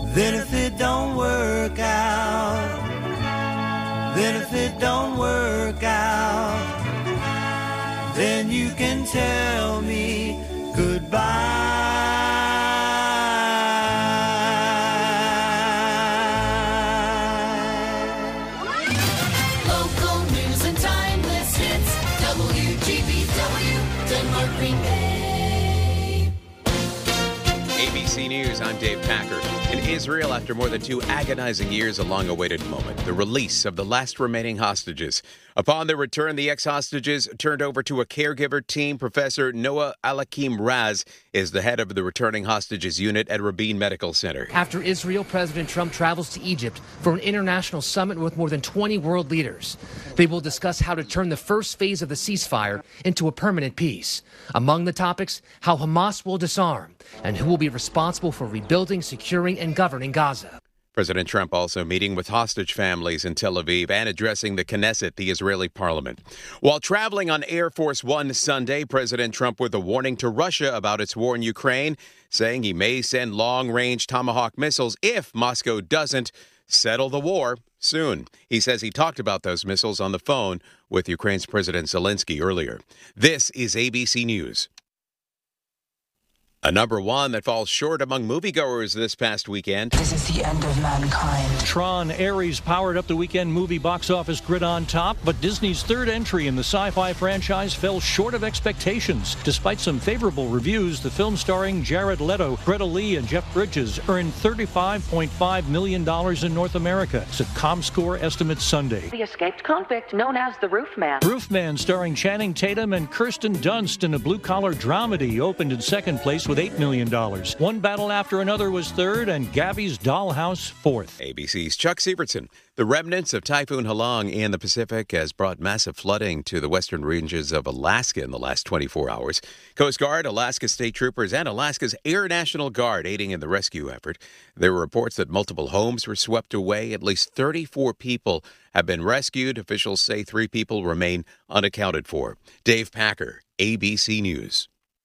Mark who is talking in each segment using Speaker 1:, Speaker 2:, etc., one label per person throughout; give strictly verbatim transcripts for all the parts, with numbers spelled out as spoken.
Speaker 1: Then if it don't work out, then if it don't work out, then you can tell me goodbye.
Speaker 2: Local news and timeless hits. W G B W, Denmark Green Bay.
Speaker 3: A B C News, I'm Dave Packer. In Israel, after more than two agonizing years, a long-awaited moment, the release of the last remaining hostages. Upon their return, the ex-hostages turned over to a caregiver team. Professor Noah Alakim Raz is the head of the returning hostages unit at Rabin Medical Center.
Speaker 4: After Israel, President Trump travels to Egypt for an international summit with more than twenty world leaders. They will discuss how to turn the first phase of the ceasefire into a permanent peace. Among the topics, how Hamas will disarm and who will be responsible for rebuilding, securing, and governing Gaza.
Speaker 3: President Trump also meeting with hostage families in Tel Aviv and addressing the Knesset, the Israeli parliament. While traveling on Air Force One Sunday, President Trump with a warning to Russia about its war in Ukraine, saying he may send long-range Tomahawk missiles if Moscow doesn't settle the war soon. He says he talked about those missiles on the phone with Ukraine's President Zelensky earlier. This is A B C News. A number one that falls short among moviegoers this past weekend.
Speaker 5: This is the end of mankind.
Speaker 6: Tron Ares powered up the weekend movie box office grid on top, but Disney's third entry in the sci-fi franchise fell short of expectations. Despite some favorable reviews, the film starring Jared Leto, Greta Lee, and Jeff Bridges earned thirty-five point five million dollars in North America, said ComScore estimates Sunday.
Speaker 7: The escaped convict known as the Roofman.
Speaker 6: Roofman, starring Channing Tatum and Kirsten Dunst in a blue-collar dramedy, opened in second place with eight million dollars. One Battle After Another was third, and Gabby's Dollhouse fourth.
Speaker 3: A B C's Chuck Sievertson. The remnants of Typhoon Halong in the Pacific has brought massive flooding to the western ranges of Alaska in the last twenty-four hours. Coast Guard, Alaska State Troopers, and Alaska's Air National Guard aiding in the rescue effort. There were reports that multiple homes were swept away. At least thirty-four people have been rescued. Officials say three people remain unaccounted for. Dave Packer, A B C News.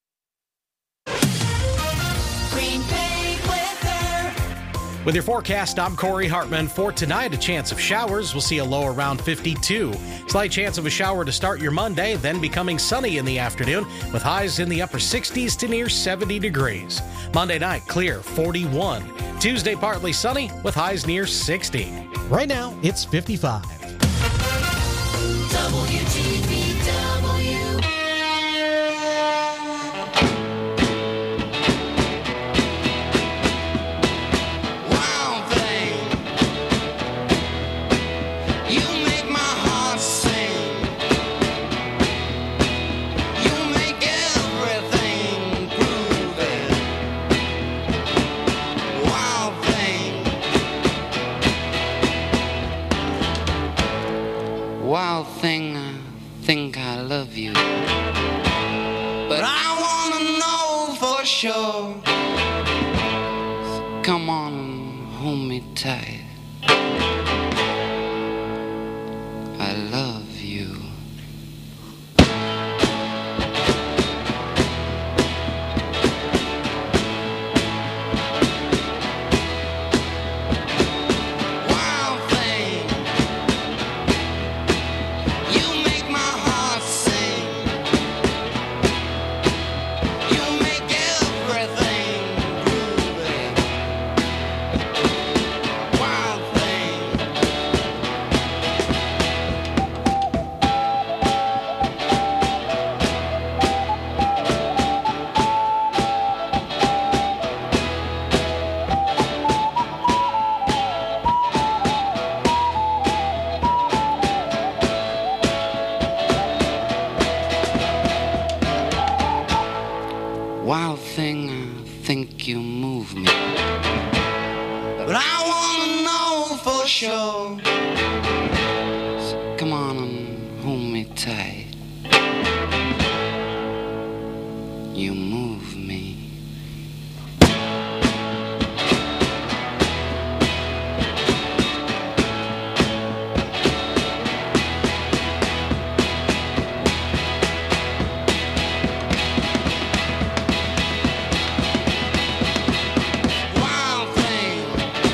Speaker 2: Green Bay weather.
Speaker 8: With your forecast, I'm Corey Hartman. For tonight, a chance of showers. We'll see a low around fifty-two. Slight chance of a shower to start your Monday, then becoming sunny in the afternoon with highs in the upper sixties to near seventy degrees. Monday night, clear, forty-one. Tuesday, partly sunny with highs near sixty.
Speaker 9: Right now, it's fifty-five.
Speaker 2: W G B W.
Speaker 10: Wild thing, I think I love you, but I wanna know for sure. So come on and hold me tight. I love you. Wild thing, I think you move me, but I wanna know for sure. So come on and hold me tight. You move me. Wild thing.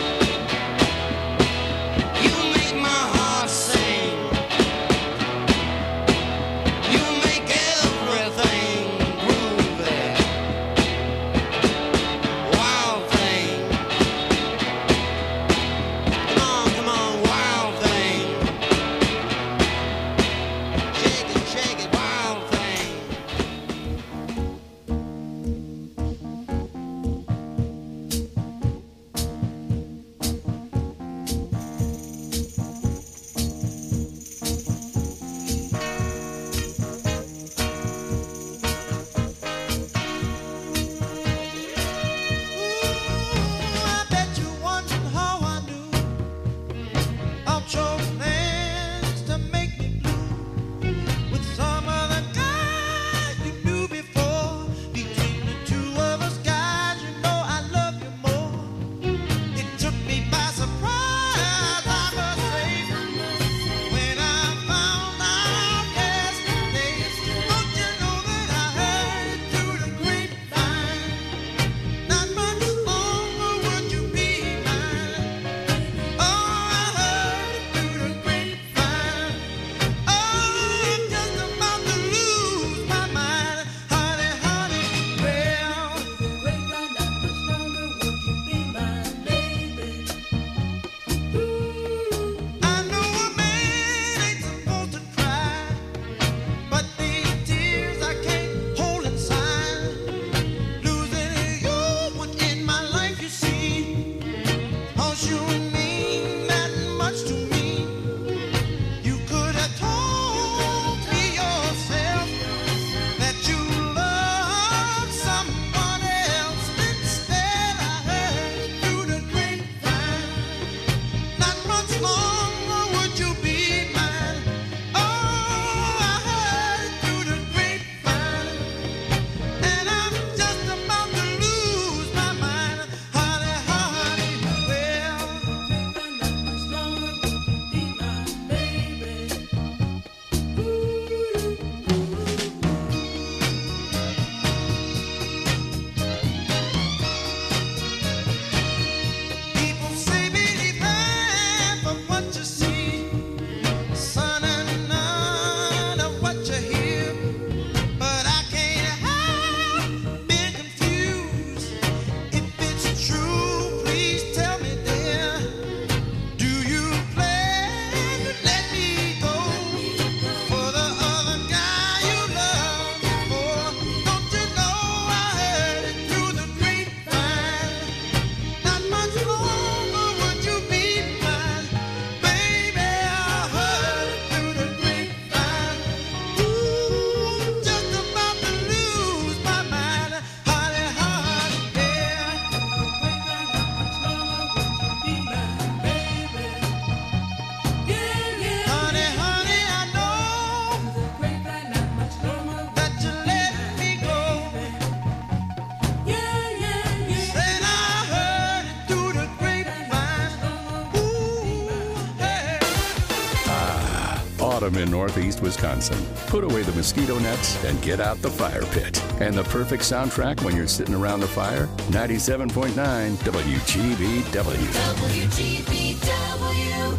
Speaker 11: autumn in northeast Wisconsin. Put away the mosquito nets and get out the fire pit. And the perfect soundtrack when you're sitting around the fire? ninety-seven point nine W G B W.
Speaker 2: W G B W.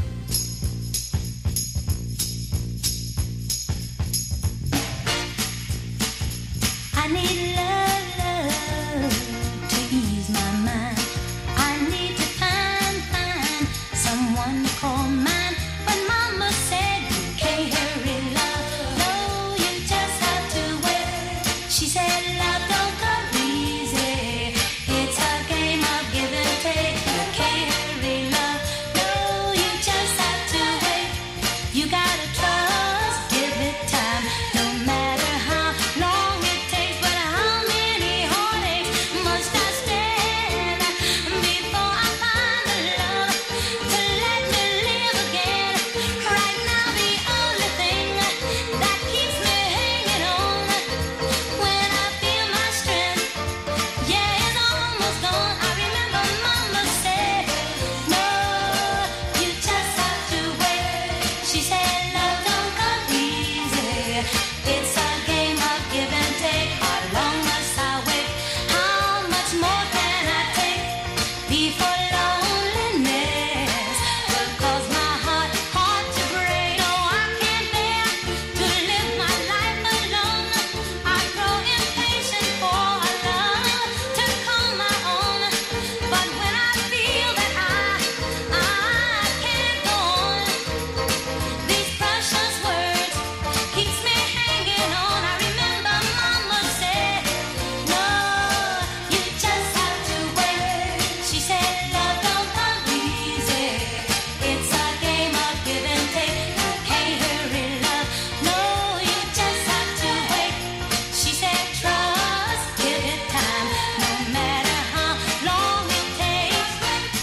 Speaker 12: I need love, love to ease my mind. I need to find, find someone to call mine. But Mama said you can't hurry love. No, you just have to wait. She said love don't come easy. It's a game of give and take. You can't hurry love. No, you just have to wait. You gotta trust, give it time. No matter how long it takes, but how many heartaches must I stand before I find the love to let me live again? Right now, the only thing that keeps me hanging on when I feel my strength, yeah, it's almost gone. I remember Mama said, no, you just have to wait. She said, love don't come easy. It's a game of give and take. How long must I wait? How much more can I take before loneliness will cause my heart, heart to break? No, I can't bear to live my life alone. I grow impatient for a love to call my own. But when I feel that I, I can't go on, these precious words keeps me hanging on. I remember Mama said, no, you just have to wait. She said, love don't come easy. It's a game of give and take. You can't hurry love. No, you just have to wait. She said, trust, give it time. No matter how long it takes.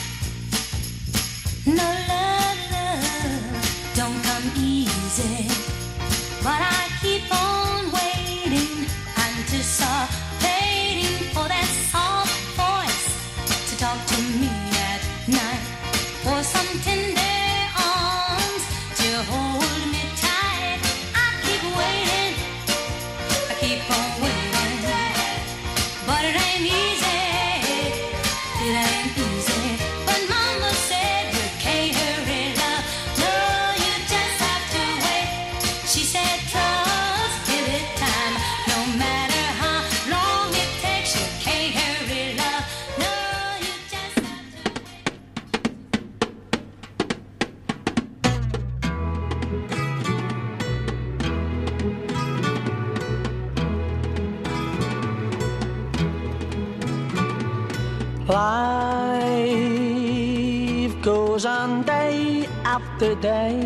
Speaker 12: No love, love don't come easy. But I keep on waiting, anticipating for that soft voice to talk to me at night, for some tender arms to hold me tight. I keep waiting, I keep on waiting, but it ain't easy, it ain't easy. But Mama said you can't hurry love. No, you just have to wait. She said trust, give it time. No matter how long it takes, you can't hurry love. No, you just have to
Speaker 13: Life goes on day after day.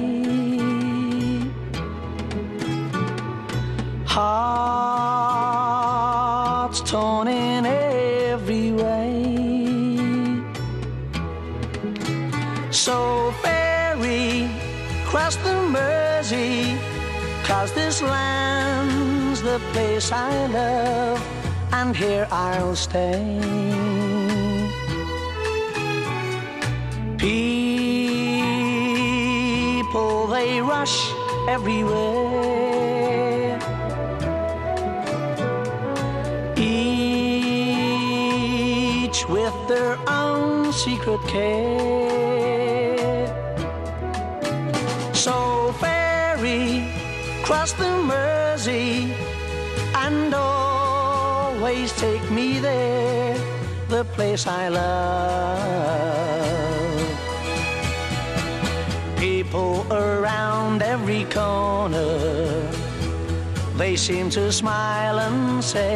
Speaker 13: Hearts torn in every way. So ferry cross the Mersey, 'cause this land's the place I love, and here I'll stay. People, they rush everywhere, each with their own secret care. So ferry, cross the Mersey, and always take me there, the place I love. People around every corner, they seem to smile and say,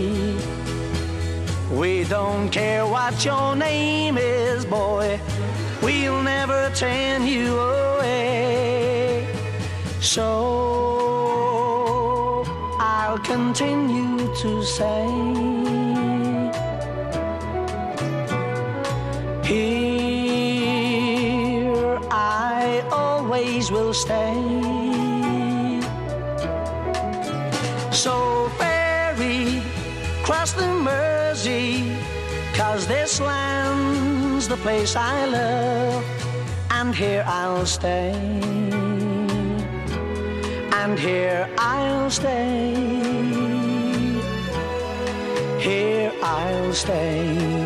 Speaker 13: we don't care what your name is, boy, we'll never turn you away. So I'll continue to say, here I always will stay. So ferry, cross the Mersey, 'cause this land's the place I love, and here I'll stay. and here I'll stay. Here I'll stay.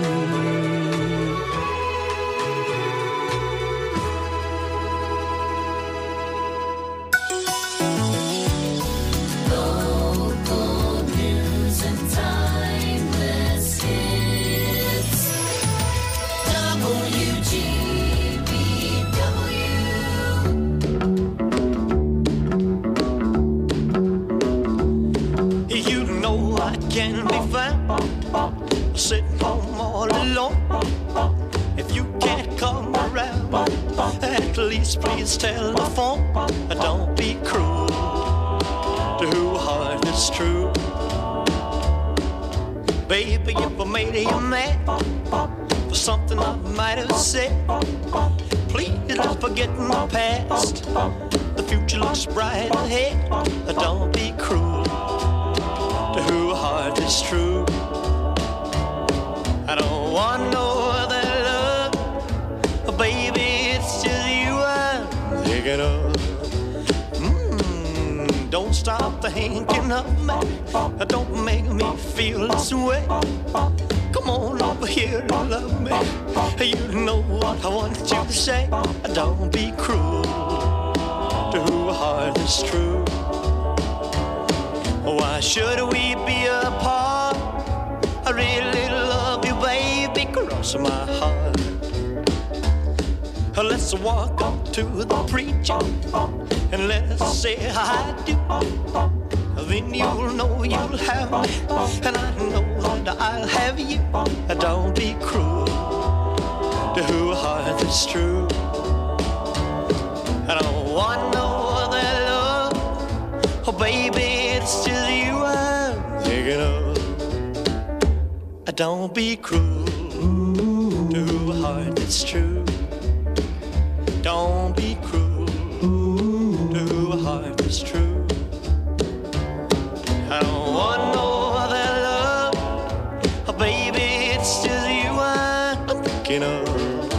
Speaker 14: Can be found sitting home all alone. If you can't come around, at least please telephone. Don't be cruel to who heart is true. Baby, if I made you mad for something I might have said, please don't forget my past. The future looks bright ahead. Don't be cruel to who heart is true. I don't want no other love, baby, it's just you I'm thinking of. Mm, don't stop thinking of me, don't make me feel this way. Come on over here and love me, you know what I want you to say. Don't be cruel to who heart is true. Why should we be apart? I really love you, baby, cross my heart. Let's walk up to the preacher and let's say I do. Then you'll know you'll have me, and I know that I'll have you. Don't be cruel to who heart is true. I don't want no other love, oh baby, it's just you I'm thinking of. Don't be cruel to a heart that's true. Don't be cruel to a heart that's true. I don't want no other love, oh baby, it's just you I'm thinking of.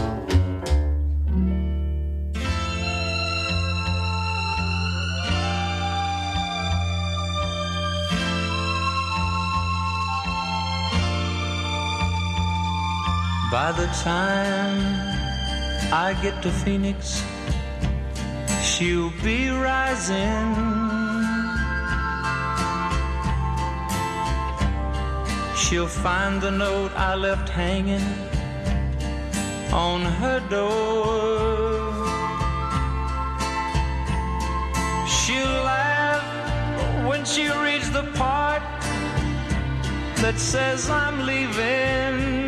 Speaker 15: By the time I get to Phoenix, she'll be rising. She'll find the note I left hanging on her door. She'll laugh when she reads the part that says I'm leaving.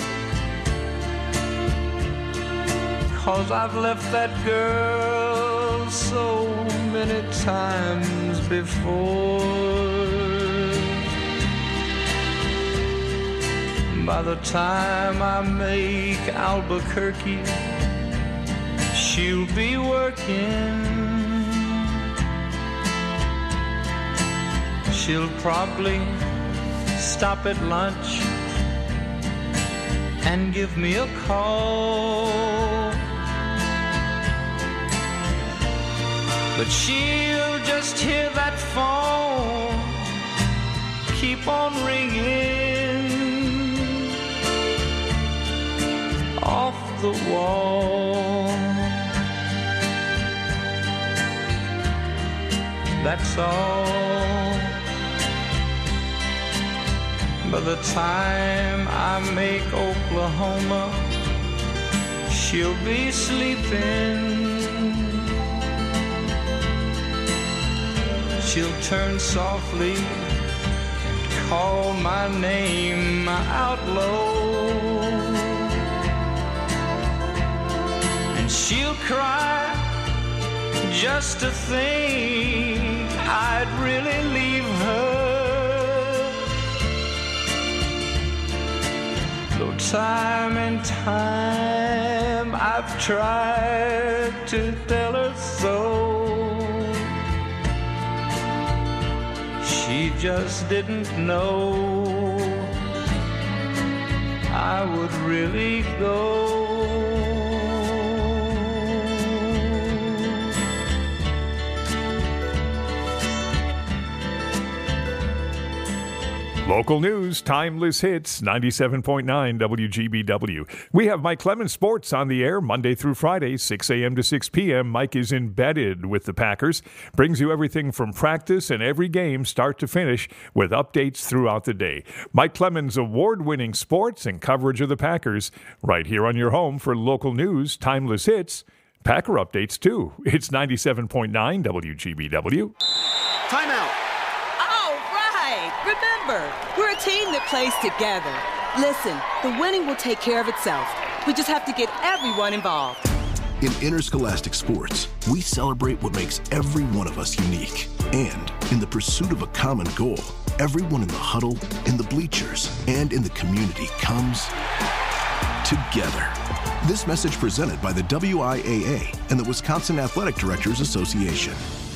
Speaker 15: 'Cause I've left that girl so many times before. By the time I make Albuquerque, she'll be working. She'll probably stop at lunch and give me a call. But she'll just hear that phone keep on ringing off the wall. That's all. By the time I make Oklahoma, she'll be sleeping. She'll turn softly and call my name out low. And she'll cry just to think I'd really leave her. Though time and time I've tried to tell her so, she just didn't know I would really go.
Speaker 16: Local news, timeless hits, ninety-seven point nine W G B W. We have Mike Clemens Sports on the air Monday through Friday, six a.m. to six p.m. Mike is embedded with the Packers, brings you everything from practice and every game start to finish with updates throughout the day. Mike Clemens, award-winning sports and coverage of the Packers, right here on your home for local news, timeless hits, Packer updates too. It's ninety-seven point nine W G B W.
Speaker 17: Timeout. Remember, we're a team that plays together. Listen, the winning will take care of itself. We just have to get everyone involved.
Speaker 18: In interscholastic sports, we celebrate what makes every one of us unique. And in the pursuit of a common goal, everyone in the huddle, in the bleachers, and in the community comes together. This message presented by the W I A A and the Wisconsin Athletic Directors Association.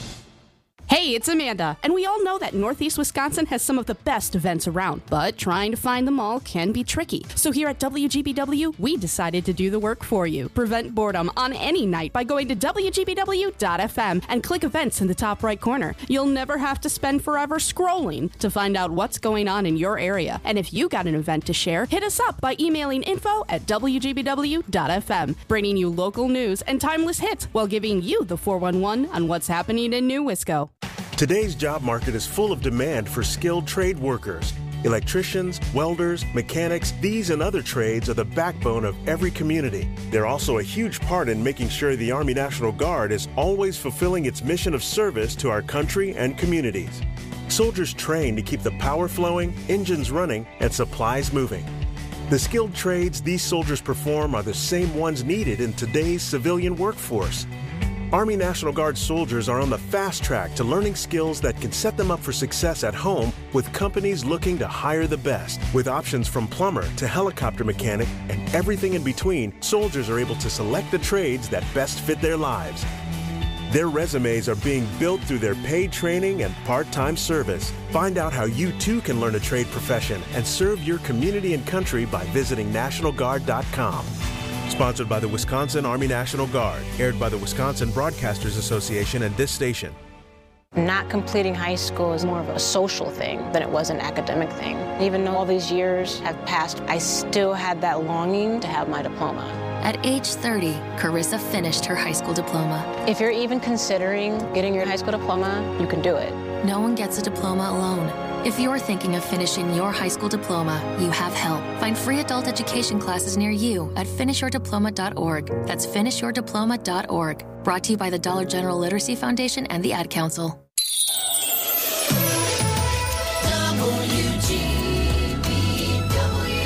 Speaker 19: Hey, it's Amanda, and we all know that Northeast Wisconsin has some of the best events around, but trying to find them all can be tricky. So here at W G B W, we decided to do the work for you. Prevent boredom on any night by going to W G B W dot F M and click events in the top right corner. You'll never have to spend forever scrolling to find out what's going on in your area. And if you got an event to share, hit us up by emailing info at W G B W dot F M, bringing you local news and timeless hits while giving you the four one one on what's happening in New Wisco.
Speaker 20: Today's job market is full of demand for skilled trade workers. Electricians, welders, mechanics, these and other trades are the backbone of every community. They're also a huge part in making sure the Army National Guard is always fulfilling its mission of service to our country and communities. Soldiers train to keep the power flowing, engines running, and supplies moving. The skilled trades these soldiers perform are the same ones needed in today's civilian workforce. Army National Guard soldiers are on the fast track to learning skills that can set them up for success at home with companies looking to hire the best. With options from plumber to helicopter mechanic and everything in between, soldiers are able to select the trades that best fit their lives. Their resumes are being built through their paid training and part-time service. Find out how you too can learn a trade profession and serve your community and country by visiting National Guard dot com. Sponsored by the Wisconsin Army National Guard. Aired by the Wisconsin Broadcasters Association and this station.
Speaker 21: Not completing high school is more of a social thing than it was an academic thing. Even though all these years have passed, I still had that longing to have my diploma.
Speaker 22: At age thirty, Carissa finished her high school diploma.
Speaker 21: If you're even considering getting your high school diploma, you can do it.
Speaker 22: No one gets a diploma alone. If you're thinking of finishing your high school diploma, you have help. Find free adult education classes near you at finish your diploma dot org. That's finish your diploma dot org. Brought to you by the Dollar General Literacy Foundation and the Ad Council.
Speaker 2: W G B W.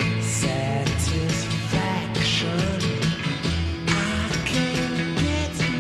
Speaker 1: Satisfaction. I can't get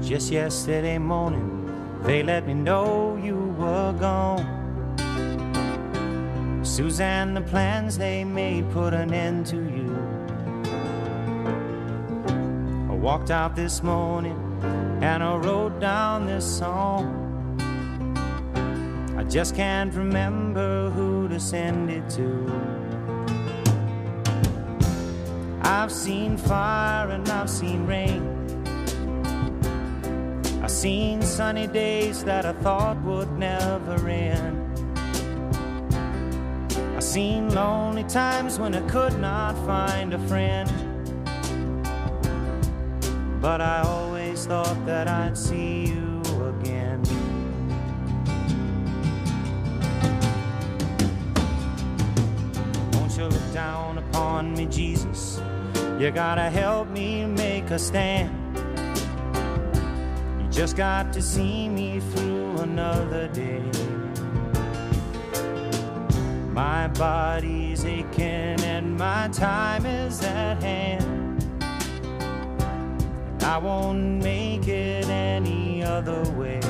Speaker 1: Just yesterday morning, they let me know you were gone. Suzanne, the plans they made put an end to you. I walked out this morning and I wrote down this song. I just can't remember who to send it to. I've seen fire and I've seen rain. I've seen sunny days that I thought would never end. I've seen lonely times when I could not find a friend. But I always thought that I'd see you again. Won't you look down upon me, Jesus? You gotta help me make a stand. You just got to see me through another day. My body's aching and my time is at hand. I won't make it any other way.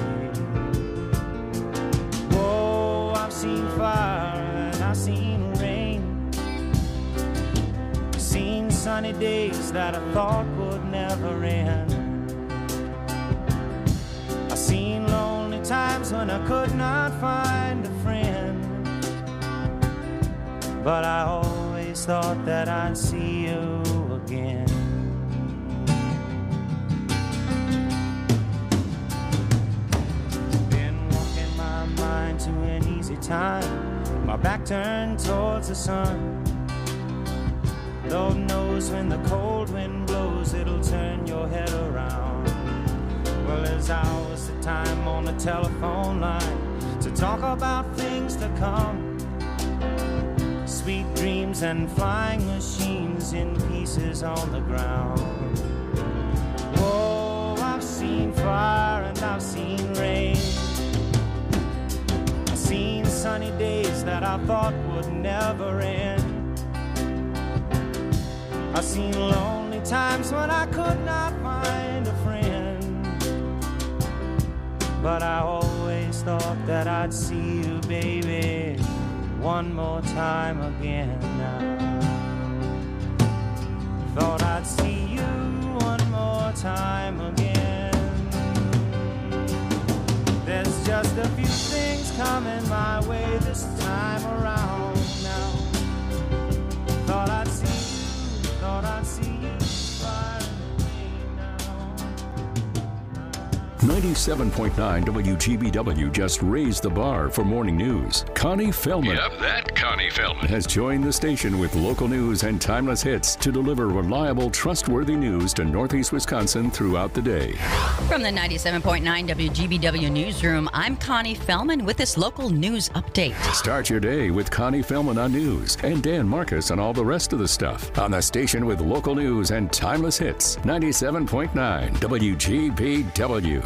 Speaker 1: Whoa, I've seen fire and I've seen rain. I've seen sunny days that I thought would never end. I've seen lonely times when I could not find a friend. But I always thought that I'd see you again. Been walking my mind to an easy time, my back turned towards the sun. Lord knows when the cold wind blows, it'll turn your head around. Well, there's hours of time on the telephone line to talk about things to come. Sweet dreams and flying machines in pieces on the ground. Whoa, I've seen fire and I've seen rain. I've seen sunny days that I thought would never end. I've seen lonely times when I could not find a friend. But I always thought that I'd see you, baby, one more time again now. Thought I'd see you one more time again. There's just a few things coming my way this time around now. Thought I'd see you, thought I'd see you far away now.
Speaker 11: ninety-seven point nine W G B W just raised the bar for morning news. Connie Fellman.
Speaker 4: Yep, that Connie Fellman.
Speaker 11: Has joined the station with local news and timeless hits to deliver reliable, trustworthy news to Northeast Wisconsin throughout the day.
Speaker 5: From the ninety-seven point nine W G B W newsroom, I'm Connie Fellman with this local news update.
Speaker 11: Start your day with Connie Fellman on news and Dan Marcus on all the rest of the stuff on the station with local news and timeless hits. ninety-seven point nine W G B W.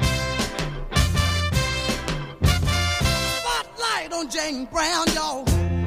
Speaker 2: Jane Brown, y'all.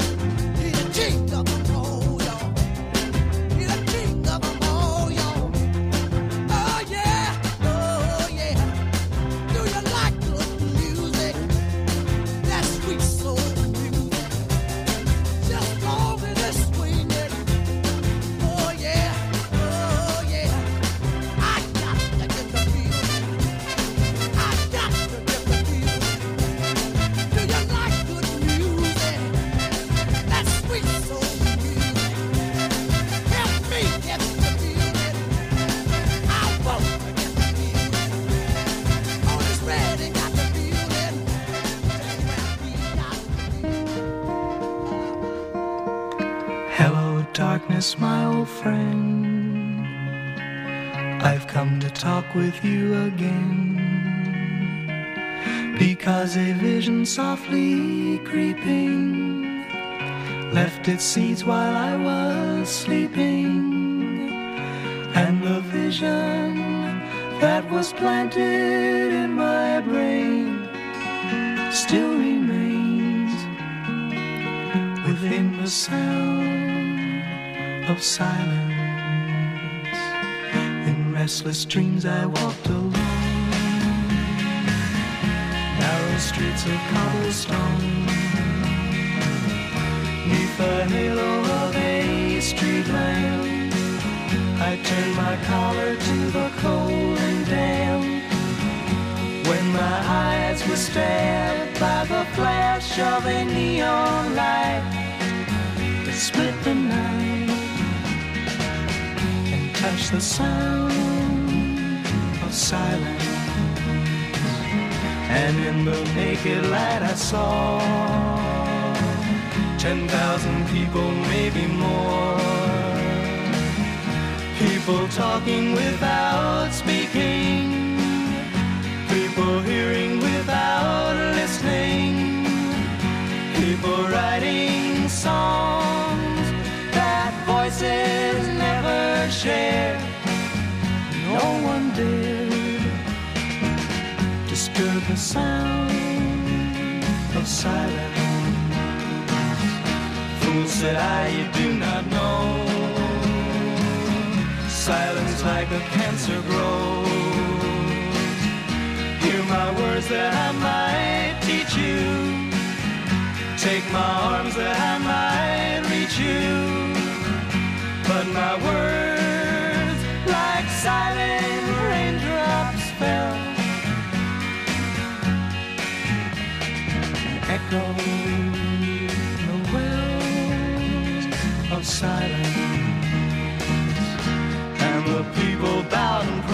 Speaker 4: darkness, my old friend, I've come to talk with you again, because a vision softly creeping left its seeds while I was sleeping, and the vision that was planted in my brain still remains within the sound of silence. In restless dreams I walked along narrow streets of cobblestone, neath the halo of a street lamp. I turned my collar to the cold and damp, when my eyes were stabbed by the flash of a neon light that split the night and touched the sound of silence. And in the naked light I saw ten thousand people, maybe more, people talking without speaking, people hearing without listening, people writing songs that voices never share. No one dared disturb the sound of silence. Fool, said I, you do not know, silence like a cancer grows. Hear my words that I might teach you, take my arms that I might reach you, but my words like silent raindrops fell and echoed the wells of silence. And the people bowed and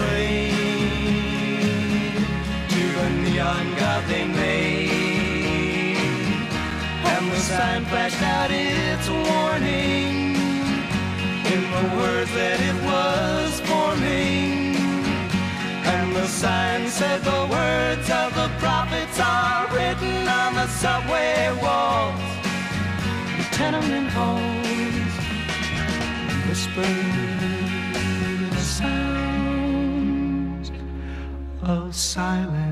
Speaker 4: prayed to the neon god they made, and the sign flashed out its warning in the words that it was forming. And the sign said the words of the prophets are written on the subway walls, the tenement halls, whispered the sounds of silence.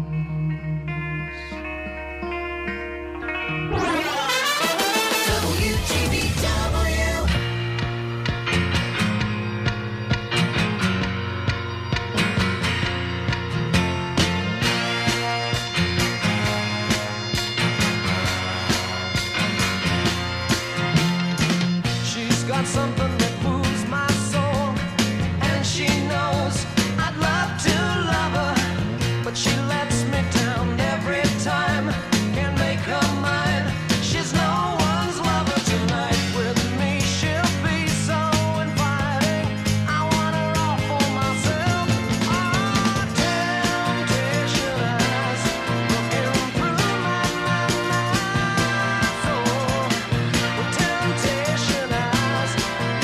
Speaker 2: W G B W.
Speaker 4: She's got something that moves my soul, and she knows I'd love to love her, but she lets me down every time. Can't make her mine. She's no one's lover tonight. With me she'll be so inviting. I want her all for myself. Oh, temptation eyes looking through my, my, my soul. With temptation eyes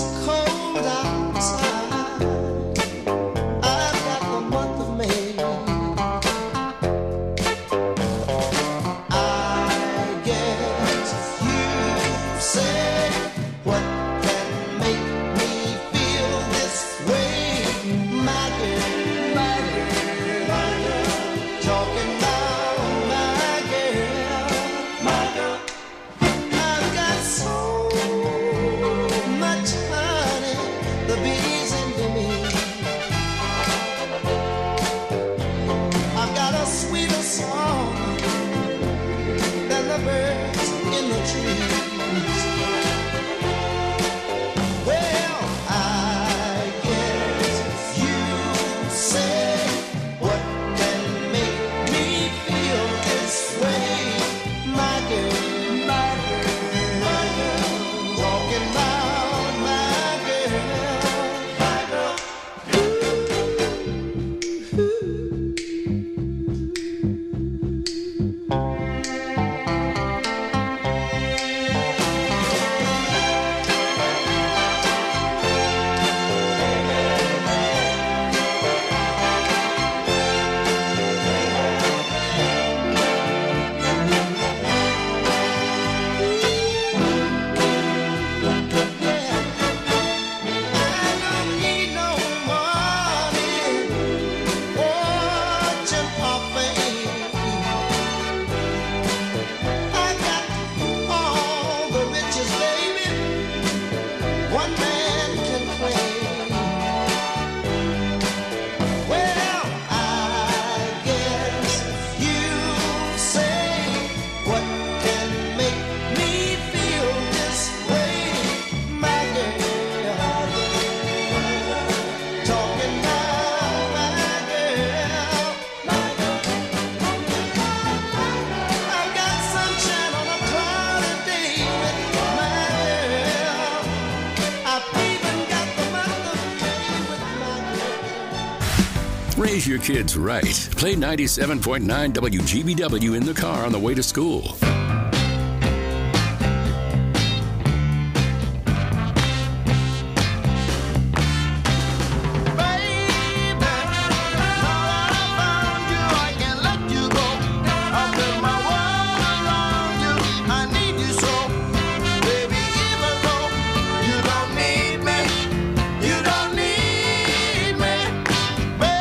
Speaker 11: Raise your kids right. Play ninety-seven point nine W G B W in the car on the way to school.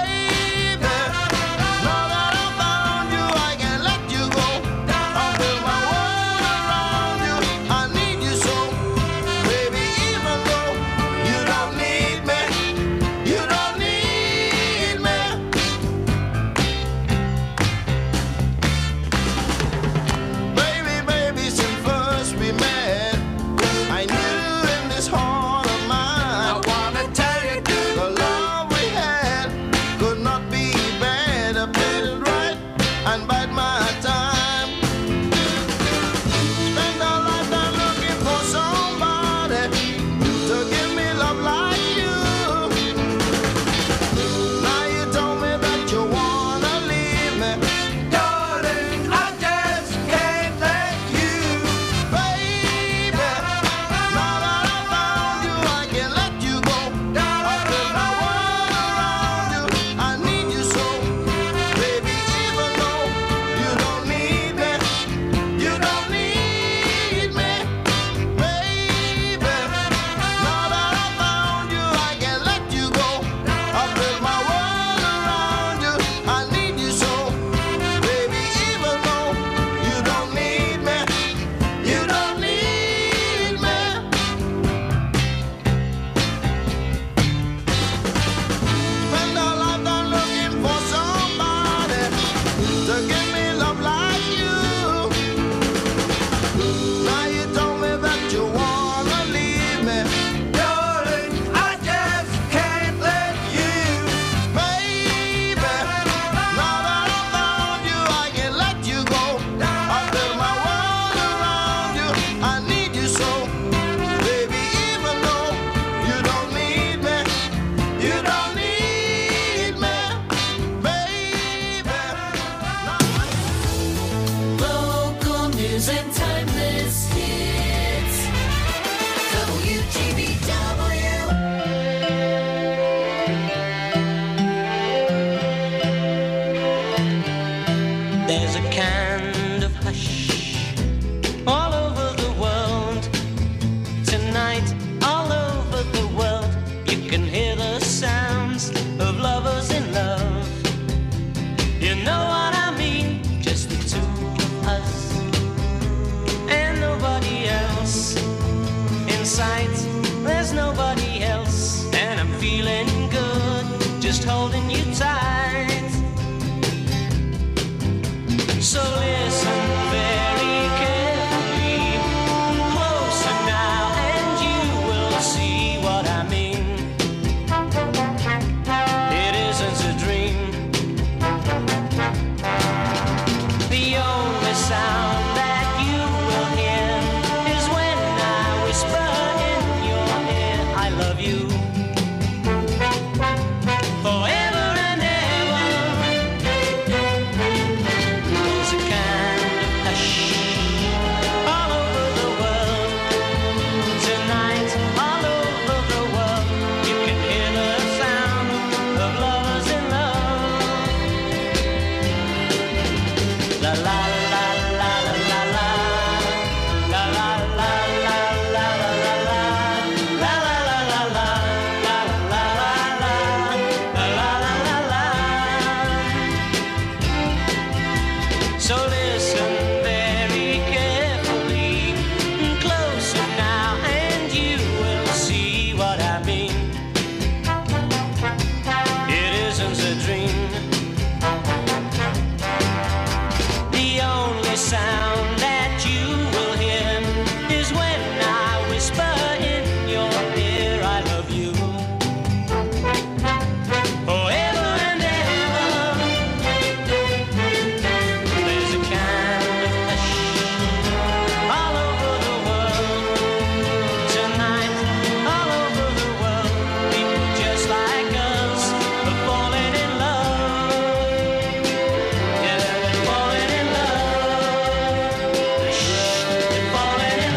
Speaker 4: Until
Speaker 14: I mean. It isn't a dream. The only sound that you will hear is when I whisper in your ear, I love you. Forever and ever. There's a kind of hush all over the world. Tonight, all over the world, you can hear the sound of lovers in love. La la la la la la la. La la la la la la la la. La la la la la. La la la la. La la la la. So listen very carefully, closer now, and you will see what I mean. It isn't a dream. The only sound that you will hear is when I whisper in your ear, I love you. Forever and ever. There's a kind of hush all over the world. Tonight, all over the world, people just like us are falling in love. Yeah, they're falling in love. Shh, they're falling in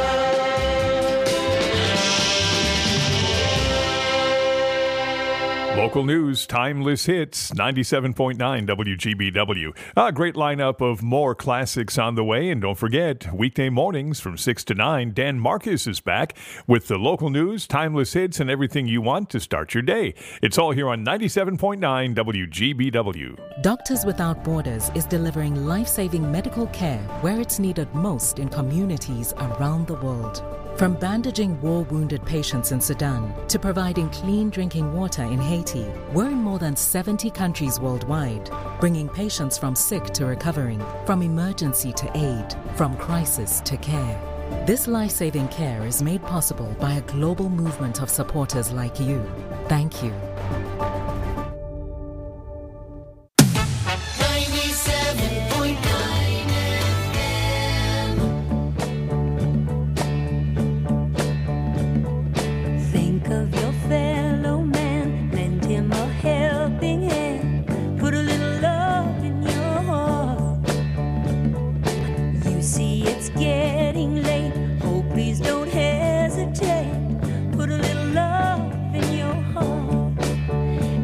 Speaker 16: Local news, timeless hits, ninety-seven point nine W G B W. A great lineup of more classics on the way. And don't forget, weekday mornings from six to nine, Dan Marcus is back with the local news, timeless hits, and everything you want to start your day. It's all here on ninety-seven point nine W G B W.
Speaker 6: Doctors Without Borders is delivering life-saving medical care where it's needed most in communities around the world. From bandaging war-wounded patients in Sudan to providing clean drinking water in Haiti, we're in more than seventy countries worldwide, bringing patients from sick to recovering, from emergency to aid, from crisis to care. This life-saving care is made possible by a global movement of supporters like you. Thank you.
Speaker 2: ninety-seven point nine F M.
Speaker 12: Think of your fellow man, lend him a helping hand, put a little love in your heart. You see it's getting late, oh please don't hesitate, put a little love in your heart.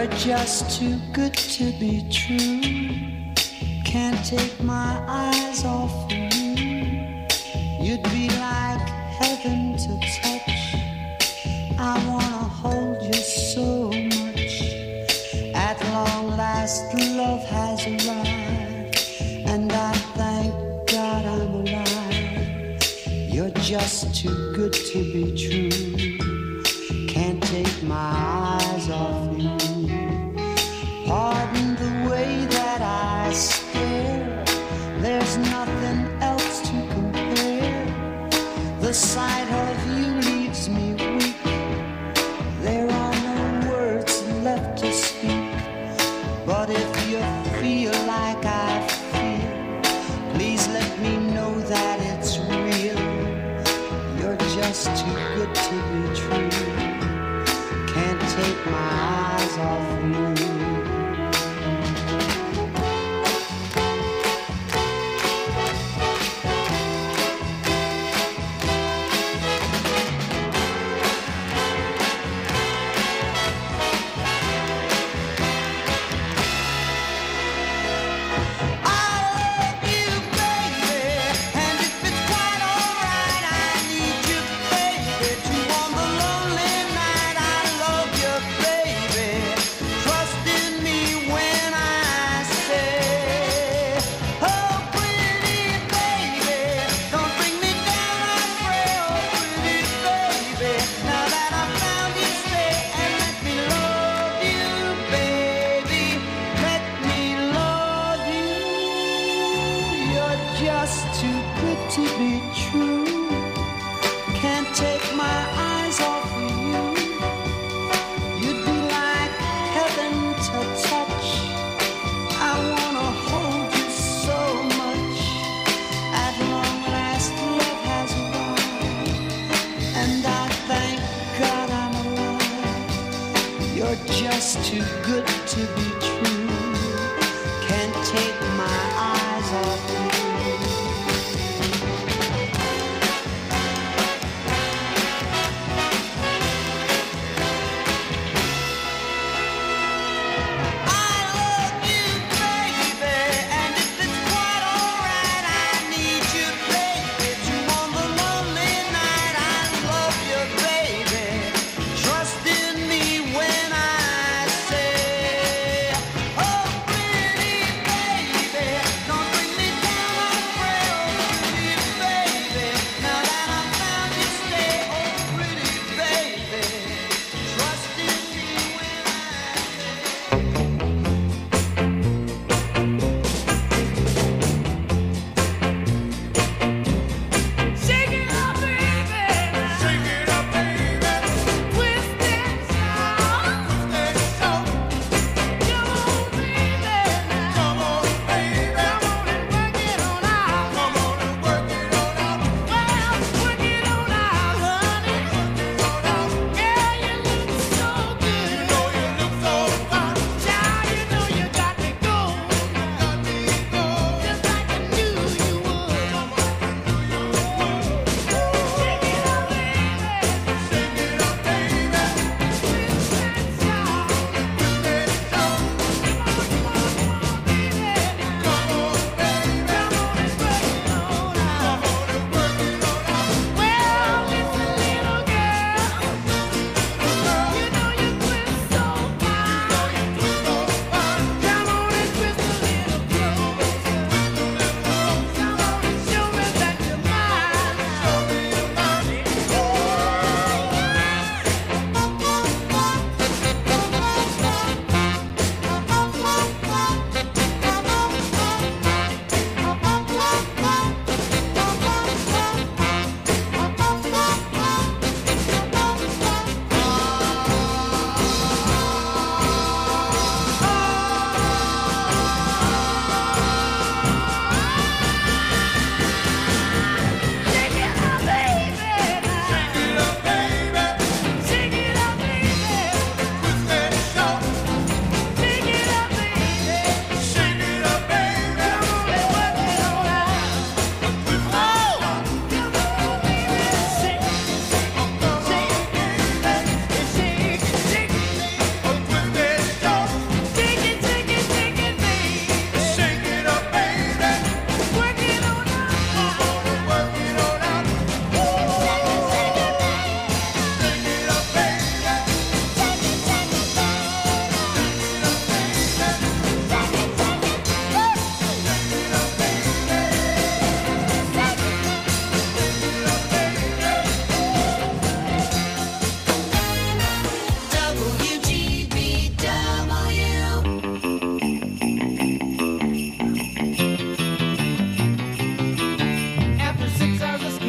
Speaker 3: You're just too good to be true. Can't take my eyes off of you. You'd be like heaven to touch. I wanna hold you so much. At long last, love has arrived, and I thank God I'm alive. You're just too good to be true. Can't take my eyes off you. Pardon the way that I stare. There's nothing else to compare. The sight of you leaves me weak. There are no words left to speak. But if you feel like I feel, please let me know that it's real. You're just too good to be true. Can't take my eyes off you. Just too good to be true. Can't take my eyes off you.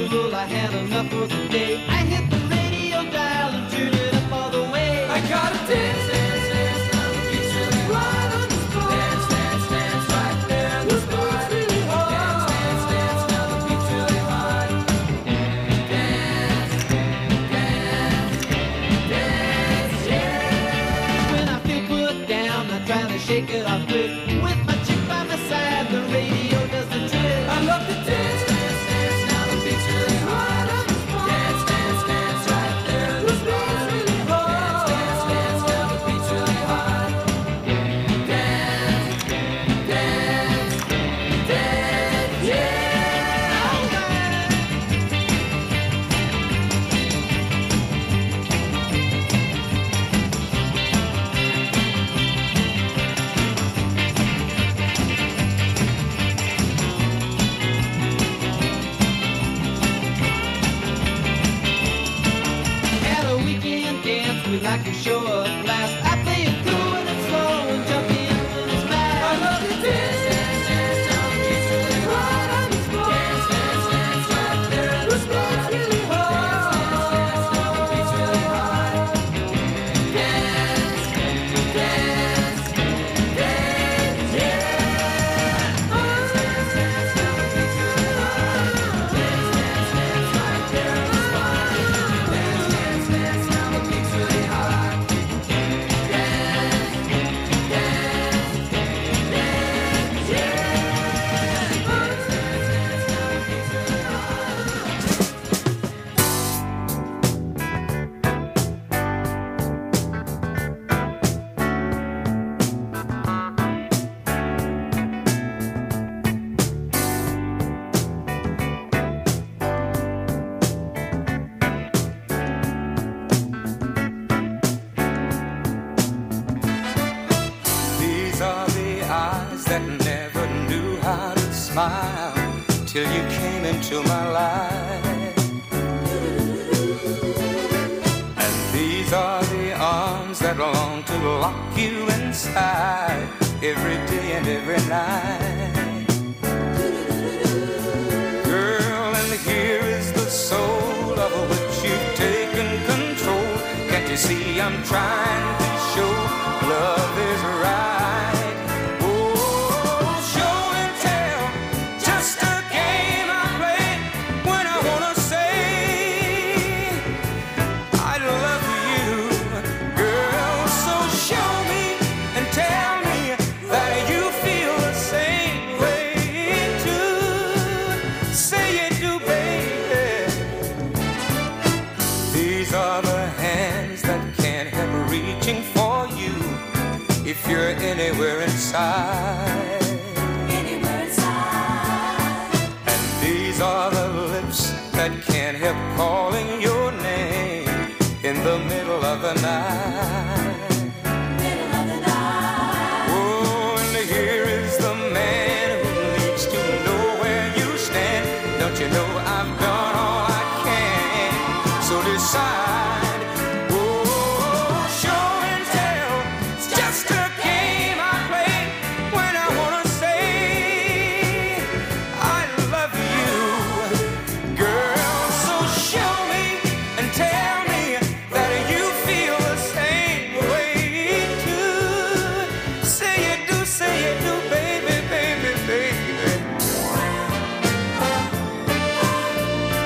Speaker 4: full, I had enough for the day. I hit the radio dial and turned it up all the way. I got a dance, dance, dance, now the beat's really right on the spot. Dance, dance, dance, right there on the spot. Really hard. Dance, dance, dance, now the beat's really hard. Dance, dance, dance, yeah. When I feel put down, I try to shake it off quick. With my chick by my side, the radio does the trick. I love to dance, dance, dance, now the beat's really hard on the spot. Dance, dance, dance, right there on the spot. Really hard. Dance, dance, dance, now the beat's really hard. Dance, dance, dance, yeah. All right. At a weekend dance, we like to show a blast. I play it cool and it's slow and jump in when it's fast. I love to dance, dance, dance, now the beat's really hard on the spot. Dance, dance, dance, right there on the spot. Really hard. Dance, dance, now the beat's really hard. Dance, dance, dance, yeah. Oh, dance, dance, now the beat's really hard. Dance, dance, dance, right there on the spot. Dance, dance, dance, now the beat's really hard. Dance, dance, dance, yeah. Oh, dance, dance, now the beat's really hard.
Speaker 7: These are the eyes that never knew how to smile till you came into my life. And these are the arms that long to lock you inside every day and every night. Girl, and here is the soul of which you've taken control. Can't you see I'm trying to show love is right? Oh, show and tell, just a game I play when I wanna say I love you, girl. So show me and tell me that you feel the same way too. Say you do, baby. These are the hands that can't help reaching for you if you're anywhere inside. Anywhere inside. And these are the lips that can't help calling your name in the middle of the night. Middle of the night. Oh, and here is the man who needs to know where you stand. Don't you know I've done all I can? So decide. Oh, show and tell. It's just a game I play when I wanna say I love you, girl. So show me and tell me that you feel the same way too. Say you do, say you do, baby, baby, baby.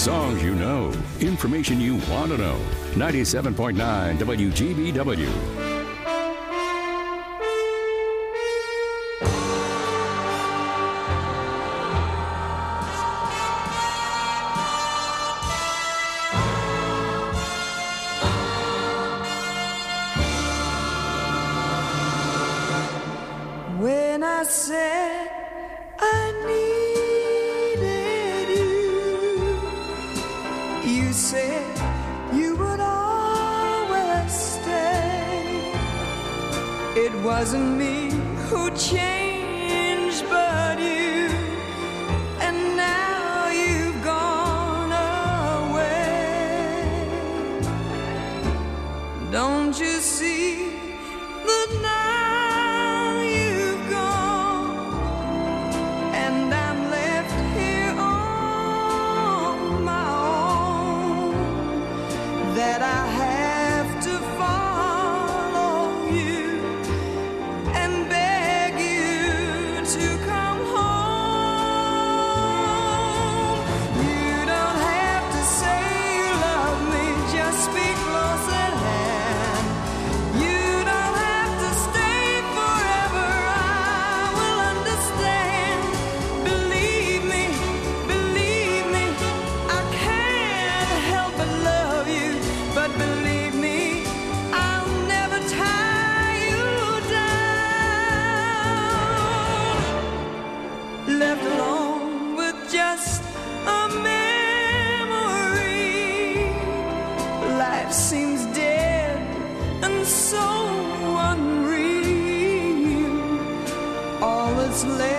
Speaker 11: Songs you know. Information you want to know. ninety-seven point nine W G B W.
Speaker 3: When I said I needed you, you said you would always stay. It wasn't me who changed, but you, and now you've gone away. Don't you see the night? That I have to follow you and beg you to come home. You don't have to say you love me, just speak close at hand. You don't have to stay forever, I will understand. Believe me, believe me, I can't help but love you. But believe me, I'll never tie you down. Left alone with just a memory. Life seems dead and so unreal. All that's left